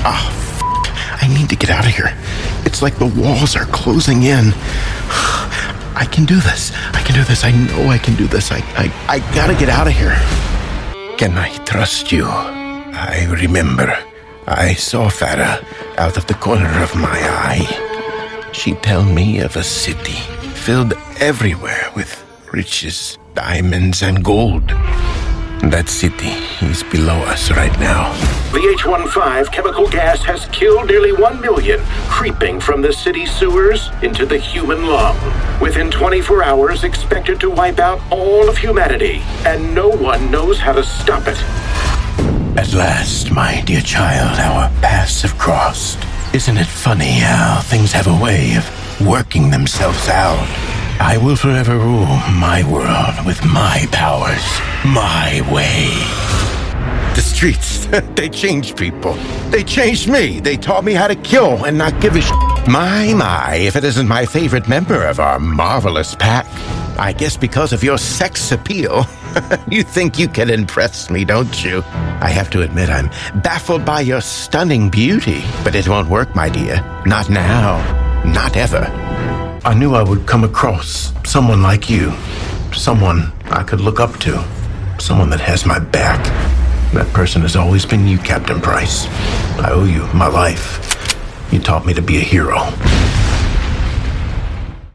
I need to get out of here. It's like the walls are closing in. I can do this. I know I can do this. I gotta get out of here. Can I trust you? I remember. I saw Farah out of the corner of my eye. She'd tell me of a city filled everywhere with riches, diamonds, and gold. That city is below us right now. The H-15 chemical gas has killed nearly 1 million, creeping from the city sewers into the human lung. Within 24 hours, expected to wipe out all of humanity, and no one knows how to stop it. At last, my dear child, our paths have crossed. Isn't it funny how things have a way of working themselves out? I will forever rule my world with my powers, my way. The streets, they changed people. They changed me. They taught me how to kill and not give a My, if it isn't my favorite member of our marvelous pack. I guess because of your sex appeal. You think you can impress me, don't you? I have to admit, I'm baffled by your stunning beauty. But it won't work, my dear. Not now. Not ever. I knew I would come across someone like you. Someone I could look up to. Someone that has my back. That person has always been you, Captain Price. I owe you my life. You taught me to be a hero.